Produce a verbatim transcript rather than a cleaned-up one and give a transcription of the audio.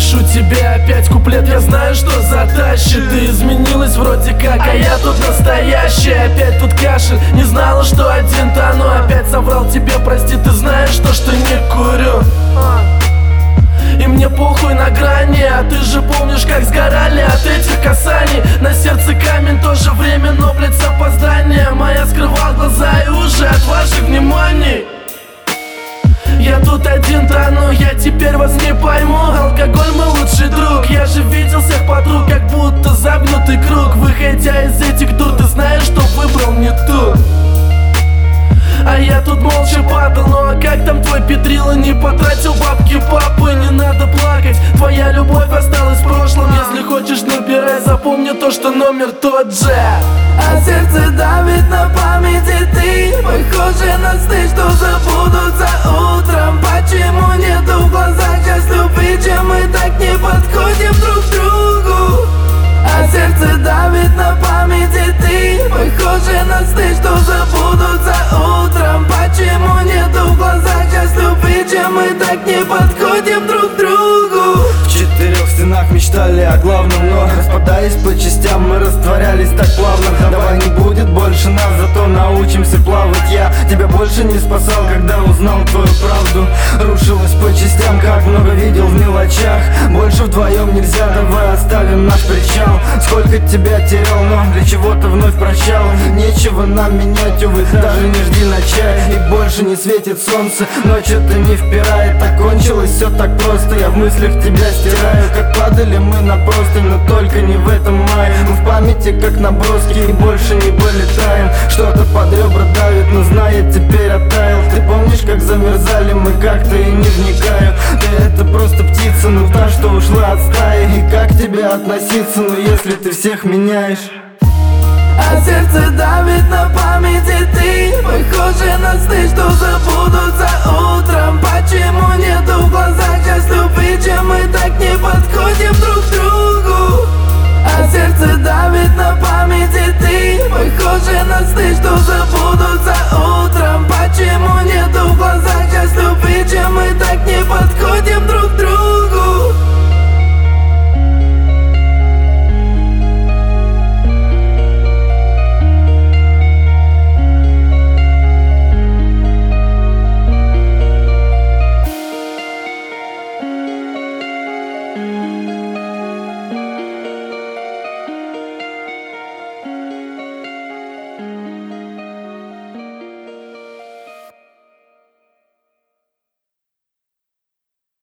пишу тебе опять куплет, я знаю, что затащит. Ты изменилась вроде как, а я тут настоящий. Опять тут кашель, не знала, что один тону. Опять соврал тебе, прости, ты знаешь то, что не курю. И мне похуй на грани, а ты же помнишь, как сгорали от этих касаний. На сердце камень, тоже время, но, блядь, с опозданием. А я скрывал глаза и уже от ваших вниманий. Я тут один тону, я теперь вас не пойму. Алкоголь мой лучший друг, я же видел всех подруг, как будто загнутый круг. Выходя из этих дур, ты знаешь, что выбрал не ту. А я тут молча падал, ну а как там твой Петрила? Не потратил бабки папы, не надо плакать, твоя любовь осталась в прошлом. Если хочешь, набирай, запомни то, что номер тот же. А сердце давит на памяти ты, похоже на сны, что забудутся утром. Почему нету в глазах сейчас любви, чем мы так не подходим друг к другу? А сердце давит на памяти ты, похоже на сны, что забудутся утром. Почему нету в глазах сейчас любви, чем мы так не подходим друг к другу? В четырех стенах мечтали о главном, но распадаясь по частям, мы растворялись так плавно. Давай не будет больше нас, зато научимся плавать. Я тебя больше не спасал, когда узнал твою правду. Рушилась по частям, как много видел в мелочах. Больше вдвоем нельзя, давай оставим наш причал. Сколько тебя терял, но для чего-то вновь прощал. Нечего нам менять, увы, даже не жди на чай. И больше не светит солнце, ночь это не впирает. Так кончилось все так просто, я в мыслях тебя стираю. Как падали мы на простынь, но только не в этом мае. Мы в памяти как наброски и больше не полетаем. Что-то под ребра давит, но знает, теперь оттаял. Ты помнишь, как замерзали мы, как-то и не вникаю. Ты это просто птица, ну та, что ушла от стаи. И как к тебе относиться, ну если ты всех меняешь? А сердце давит на памяти ты, похоже на сны, что забудутся утром. Почему нету в глазах сейчас любви, чем мы так не подходим друг к другу?